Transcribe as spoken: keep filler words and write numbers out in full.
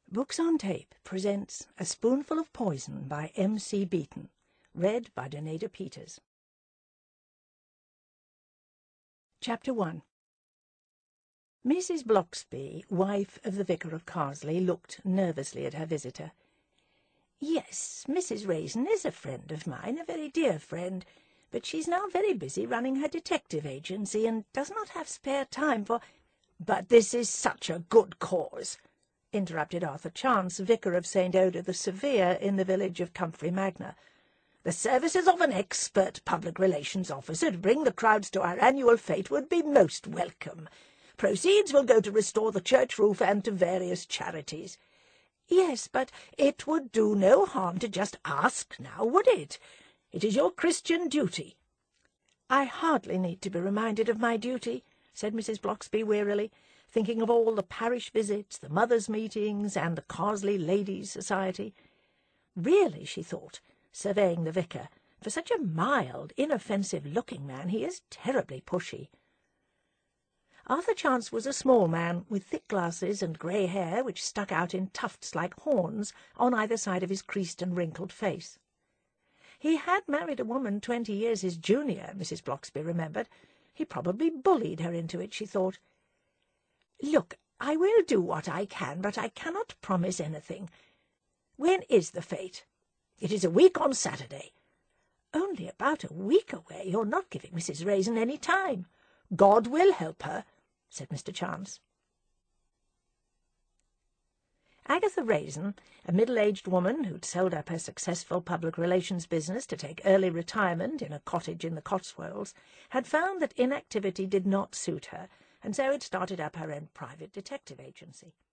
Books on Tape presents A Spoonful of Poison by M C Beaton, read by Donata Peters. Chapter one. Missus Bloxby, wife of the Vicar of Carsley, looked nervously at her visitor. "Yes, Missus Raisin is a friend of mine, a very dear friend, but she's now very busy running her detective agency and does not have spare time for—" "But this is such a good cause," interrupted Arthur Chance, vicar of Saint Oda the Severe in the village of Comfrey Magna. "The services of an expert public relations officer to bring the crowds to our annual fete would be most welcome. Proceeds will go to restore the church roof and to various charities." "Yes, but it would do no harm to just ask now, would it? It is your Christian duty." "I hardly need to be reminded of my duty," said Missus Bloxby wearily, thinking of all the parish visits, the mothers' meetings, and the Carsley Ladies' Society. Really, she thought, surveying the vicar, for such a mild, inoffensive-looking man, he is terribly pushy. Arthur Chance was a small man, with thick glasses and grey hair which stuck out in tufts like horns on either side of his creased and wrinkled face. He had married a woman twenty years his junior, Missus Bloxby remembered. He probably bullied her into it, she thought. "Look, I will do what I can, but I cannot promise anything. When is the fete?" "It is a week on Saturday." "Only about a week away. You're not giving Missus Raisin any time." "God will help her," said Mister Chance. Agatha Raisin, a middle-aged woman who'd sold up her successful public relations business to take early retirement in a cottage in the Cotswolds, had found that inactivity did not suit her, and so had started up her own private detective agency.